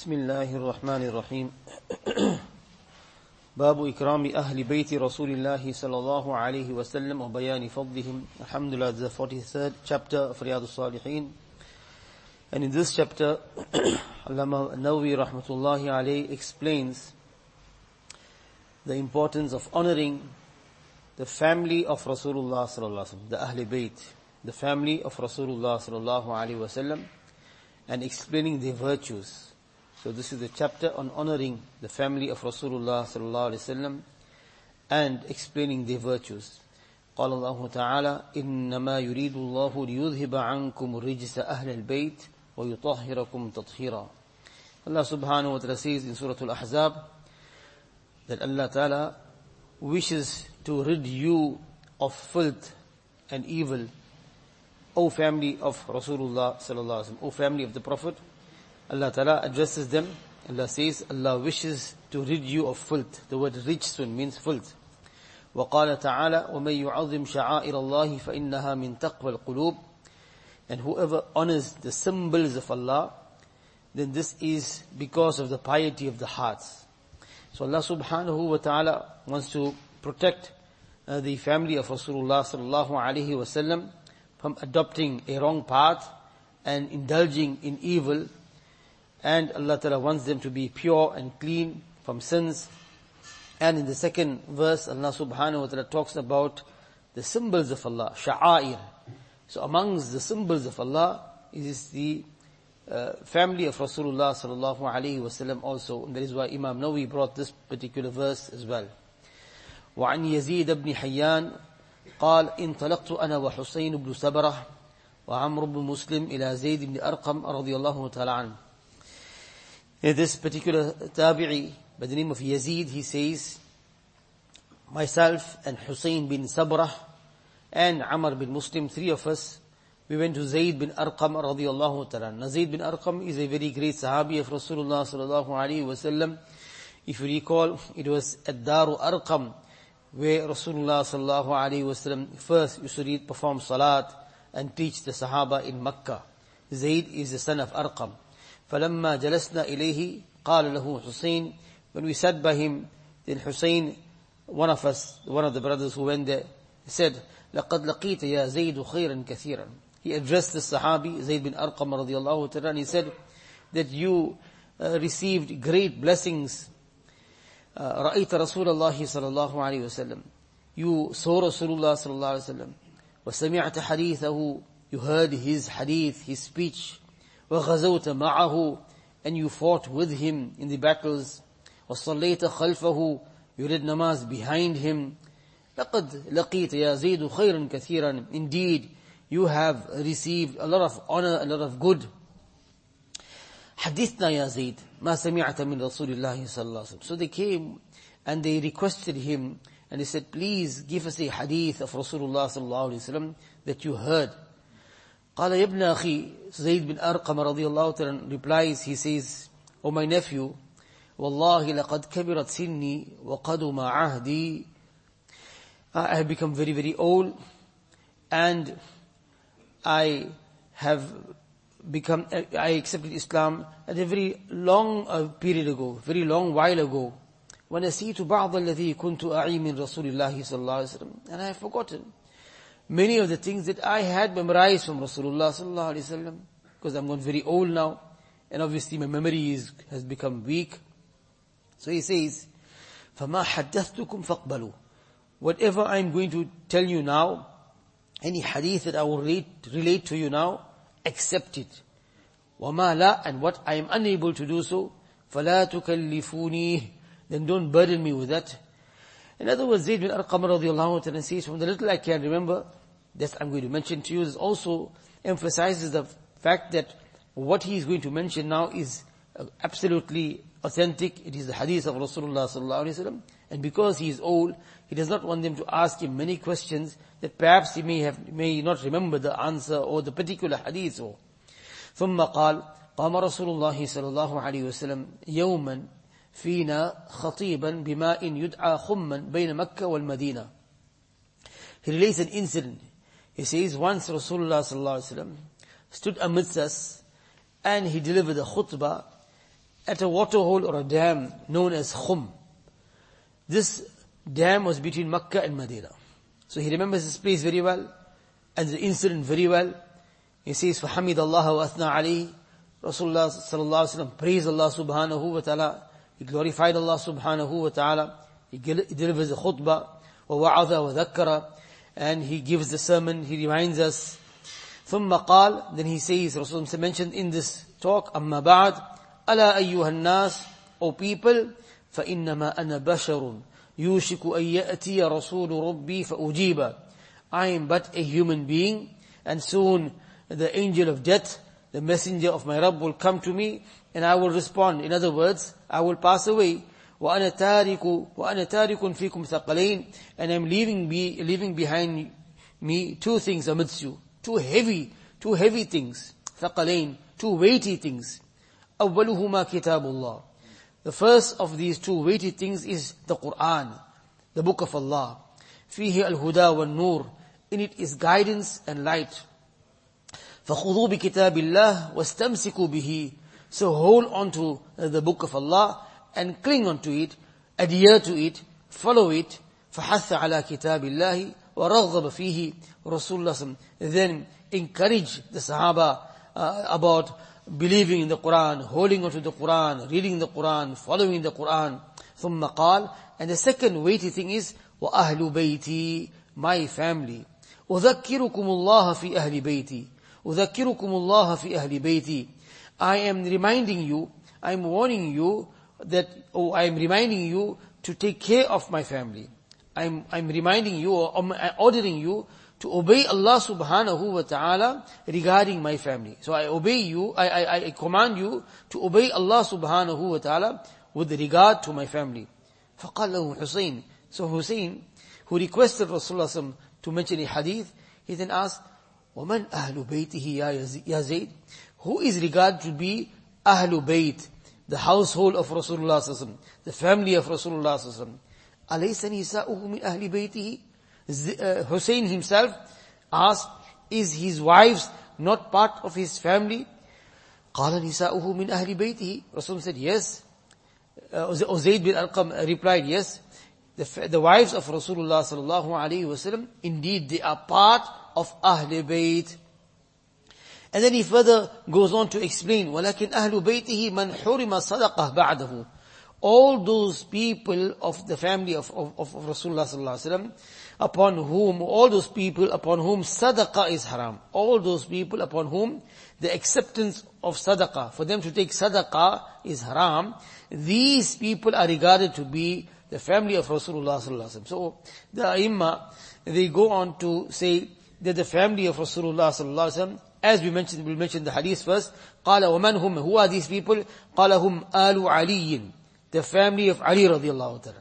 بسم الله الرحمن الرحيم باب إكرام أهل بيت رسول الله صلى الله عليه وسلم وبيان فضلهم. Alhamdulillah, the 43rd chapter of Riyadus Salihin. And in this chapter, Allama Nawawi rahmatullahi alayhi explains the importance of honoring the family of Rasulullah sallallahu alaihi wasallam, the Ahl Bayt, the family of Rasulullah sallallahu alaihi wasallam, and explaining their virtues. So this is the chapter on honoring the family of Rasulullah sallallahu alaihi wasallam and explaining their virtues. قال الله تعالى إنما يريد الله ليذهب عنكم الرجس أهل البيت ويطهركم تطهيرا. Allah subhanahu wa ta'ala says in Surah Al-Ahzab that Allah ta'ala wishes to rid you of filth and evil, O family of Rasulullah sallallahu alaihi wasallam, O family of the Prophet. Allah Ta'ala addresses them. Allah says, Allah wishes to rid you of filth. The word rijsun means filth. وَقَالَ تَعَالَى وَمَنْ يُعَظِّمْ شَعَائِرَ اللَّهِ فَإِنَّهَا مِنْ تَقْوَى الْقُلُوبِ. And whoever honors the symbols of Allah, then this is because of the piety of the hearts. So Allah subhanahu wa ta'ala wants to protect the family of Rasulullah sallallahu alaihi wasallam from adopting a wrong path and indulging in evil. And Allah Ta'ala wants them to be pure and clean from sins. And in the second verse, Allah Subhanahu Wa Ta'ala talks about the symbols of Allah, sha'air. So amongst the symbols of Allah is the family of Rasulullah Sallallahu Alaihi Wasallam also. And that is why Imam Nawawi brought this particular verse as well. وعن يزيد بن حيان قال انطلقت أنا وحسين بن سبرة وعمر بن مسلم إلى زيد بن أرقم رضي الله تعالى عنه. This particular tabi'i by the name of Yazid, he says, myself and Hussein bin Sabrah and Amr bin Muslim, three of us, we went to Zayd bin Arqam radiyallahu ta'ala. Now Zayd bin Arqam is a very great sahabi of Rasulullah sallallahu alaihi wasallam. If you recall, it was at Daru Arqam where Rasulullah sallallahu alaihi wasallam first used to perform salat and teach the Sahaba in Makkah. Zayd is the son of Arqam. فَلَمَّا جَلَسْنَا إِلَيْهِ قَالَ لَهُ حُسَيْنِ. When we sat by him, then Hussein, one of the brothers who went there, he said, لَقَدْ لَقِيتَ يَا زَيْدُ خَيْرًا كَثِيرًا. He addressed the Sahabi, Zayd bin Arqam radiyallahu ta'ala, and he said that you received great blessings. رَأَيْتَ رَسُولَ اللَّهِ صَلَى اللَّهُ عَلَيْهِ وَسَلَّمْ. You saw Rasulullah sallallahu alayhi wa sallam. وَسَمِعْتَ حَدِيثَهُ. You heard his hadith, his speech. وَغَزَوْتَ مَعَهُ. And you fought with him in the battles. وَصَلَّيْتَ خَلْفَهُ. You read namaz behind him. لَقَدْ لَقِيتَ يَا زَيْدُ خَيْرًا كَثِيرًا. Indeed, you have received a lot of honor, a lot of good. حَدِثْنَا يَا زَيْدُ مَا سَمِعْتَ مِنْ رَسُولِ اللَّهِ صَلَّى اللَّهُ عَلَيْهِ وسلم. So they came and they requested him and they said, please give us a hadith of Rasulullah sallallahu alaihi wasallam that you heard. قال يا ابن أخي. Zayd bin Arqam radiyallahu ta'ala replies, he says, O my nephew, والله لقد كبرت سني وقدم عهدي. I have become very, very old and I accepted Islam at a very long period ago, very long while ago. ونسيت بعض الذي كنت أعي من رسول الله صلى الله عليه وسلم. And I have forgotten many of the things that I had memorized from Rasulullah sallallahu alaihi wasallam, because I'm not very old now, and obviously my memory has become weak. So he says, فَمَا حَدَّثْتُكُمْ فَاقْبَلُوا. Whatever I'm going to tell you now, any hadith that I will relate to you now, accept it. وَمَا لَا. And what I am unable to do so, فَلَا تُكَلِّفُونِي. Then don't burden me with that. In other words, Zayd bin Arqam radiyallahu ta'ala says, from the little I can remember, that I'm going to mention to you, this also emphasizes the fact that what he is going to mention now is absolutely authentic. It is the hadith of Rasulullah sallallahu alaihi wasallam. And because he is old, he does not want them to ask him many questions that perhaps he may not remember the answer or the particular hadith. ثم قال قام رسول الله صلى الله عليه وسلم يوما فينا خطيبا بماء يدعى خما بين مكة والمدينة. He relates an incident. He says, once Rasulullah sallallahu alaihi wasallam stood amidst us and he delivered a khutbah at a waterhole or a dam known as Khum. This dam was between Makkah and Medina. So he remembers this place very well, and the incident very well. He says, فَحَمِدَ اللَّهَ وَأَثْنَى عَلَيْهِ Rasulullah sallallahu alaihi wasallam praised Allah subhanahu wa ta'ala. He glorified Allah subhanahu wa ta'ala. He delivers the khutbah, وَوَعَظَ وَذَكَّرَ, and he gives the sermon, he reminds us. ثُمَّ قال, then he says, Rasulullah mentioned in this talk, أَمَّا بَعْدْ أَلَا أَيُّهَا النَّاسِ, O people, فَإِنَّمَا أَنَا بَشَرٌ يُوشِكُ أَن يَأْتِيَ رَسُولُ رَبِّي فَأُجِيبَ. I am but a human being, and soon the angel of death, the messenger of my Rabb will come to me, and I will respond. In other words, I will pass away. وَأَنَا تَارِكٌ فِيكُمْ ثَقَلَيْنِ, and I'm leaving behind me two things amidst you. Two heavy things. ثَقَلَيْنِ, two weighty things. أَوَّلُهُمَا كِتَابُ اللَّهِ. The first of these two weighty things is the Quran, the book of Allah. فِيهِ الْهُدَى وَالنُّورِ. In it is guidance and light. فَخُذُوا بِكِتَابِ اللَّهِ وَاسْتَمْسِكُوا بِهِ. So hold on to the book of Allah and cling on to it, adhere to it, follow it. فَحَثَّ عَلَى كِتَابِ اللَّهِ وَرَغَّبَ فِيهِ. Rasulullah then encourage the Sahaba about believing in the Quran, holding on to the Quran, reading the Quran, following the Quran. ثُمَّ قال, and the second weighty thing is, وَأَهْلُ بَيْتِي, my family. أُذَكِّرُكُمُ اللَّهَ فِي أَهْلِ بَيْتِي. أُذَكِّرُكُمُ اللَّهَ فِي أَهْلِ بَيْتِي. I am reminding you, I am warning you that, I am reminding you to take care of my family. I'm reminding you, or I'm ordering you to obey Allah subhanahu wa ta'ala regarding my family. So I obey you, I command you to obey Allah subhanahu wa ta'ala with regard to my family. فَقَالَ لَهُ Hussein. So Hussein, who requested Rasulullah to mention a hadith, he then asked, وَمَنْ أَهْلُ بَيْتِهِ يَا زَيْدٍ? Who is regarded to be Ahlul Bayt, the household of Rasulullah, the family of Rasulullah? أَلَيْسَ نِسَاؤُهُ مِنْ أَهْلِ بَيْتِهِ? Hussein himself asked, is his wives not part of his family? قَالَ نِسَاؤُهُ مِنْ أَهْلِ بَيْتِهِ. Rasul said, yes. Zayd bin Arqam replied, yes. The wives of Rasulullah sallallahu alaihi wasallam, indeed they are part of Ahlul Bayt. And then he further goes on to explain, وَلَكِنْ أَهْلُ بَيْتِهِ مَنْ حُرِمَ صَدَقَهُ بَعْدَهُ. All those people of the family of Rasulullah sallallahu alaihi wasallam, all those people upon whom sadaqah is haram, all those people upon whom the acceptance of sadaqah, for them to take sadaqah is haram, these people are regarded to be the family of Rasulullah sallallahu alaihi wasallam. So the Aimma, they go on to say that the family of Rasulullah sallallahu alaihi wasallam, as we'll mention the hadith first. قال ومن هم, who are these people? قال هم آل علي, the family of Ali radiallahu ta'ala.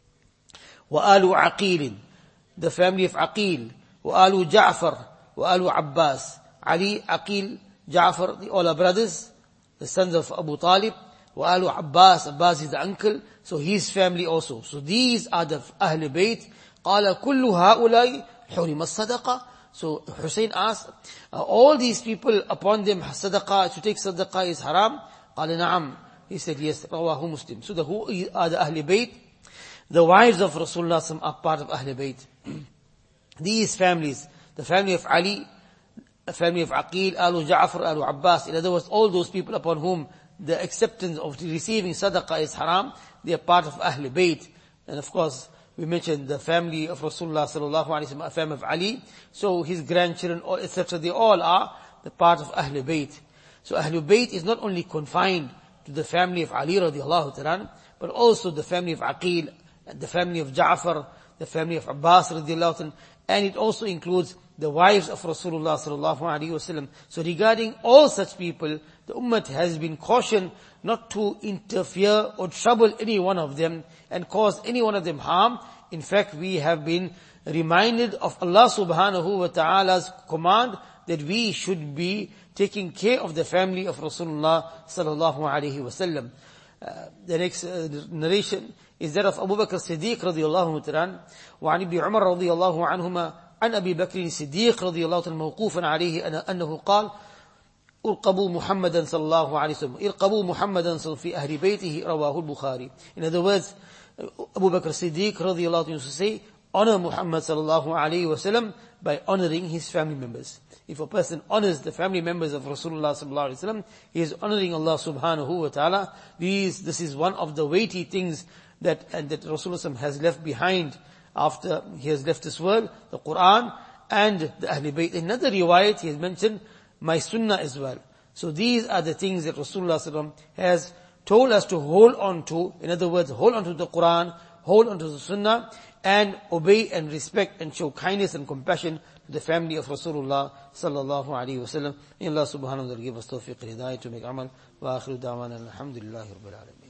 وآل عقيل, the family of Aqil. وآل جعفر وآل Abbas. Ali, Aqil, Ja'far, they all are brothers, the sons of Abu Talib. وآل Abbas, Abbas is the uncle, so his family also. So these are the Ahl Bayt. قال كل هؤلاء حرم الصدقة. So Hussein asked, all these people upon them sadaqah, to take sadaqah is haram? قال نعم. He said yes. رواه Muslim. So who are the Ahl Bayt? The wives of Rasulullah are part of Ahl Bayt. These families, the family of Ali, the family of Aqil, Alu Ja'far, Alu Abbas, in other words, all those people upon whom the acceptance of receiving sadaqah is haram, they are part of Ahl Bayt. And of course, we mentioned the family of Rasulullah sallallahu alaihi wasallam, family of Ali. So his grandchildren, etc., they all are the part of Ahlul Bayt. So Ahlul Bayt is not only confined to the family of Ali radiallahu ta'ala, but also the family of Aqil, the family of Ja'far, the family of Abbas radiallahu ta'ala, and it also includes the wives of Rasulullah sallallahu alaihi wasallam. So regarding all such people, the Ummah has been cautioned not to interfere or trouble any one of them and cause any one of them harm. In fact, we have been reminded of Allah subhanahu wa ta'ala's command that we should be taking care of the family of Rasulullah sallallahu alaihi wasallam. The next narration is that of Abu Bakr Siddiq radiyallahu ta'ala, وعن ابن عمر رضي الله عنهما عن أبي بكر الصديق رضي الله عنه موقوفا عليه أنه قال Urqabu Muhammadan sallallahu alayhi wa sallam. Irqabu Muhammadan fi ahli baytihi rawahu al-Bukhari. In other words, Abu Bakr Siddiq radiyallahu anhu used to say, honor Muhammad sallallahu alayhi wa sallam by honoring his family members. If a person honors the family members of Rasulullah sallallahu alayhi wa sallam, he is honoring Allah subhanahu wa ta'ala. This is one of the weighty things that Rasulullah has left behind after he has left this world, the Quran and the Ahlul Bayt. In another riwayat, he has mentioned my sunnah as well. So these are the things that Rasulullah has told us to hold on to. In other words, hold on to the Quran, hold on to the sunnah, and obey and respect and show kindness and compassion to the family of Rasulullah sallallahu alaihi wasallam. May Allah subhanahu wa ta'ala give us tawfiq and hidayah to make amal. Wa akhiru da'wana alhamdulillahi rabbil alamin.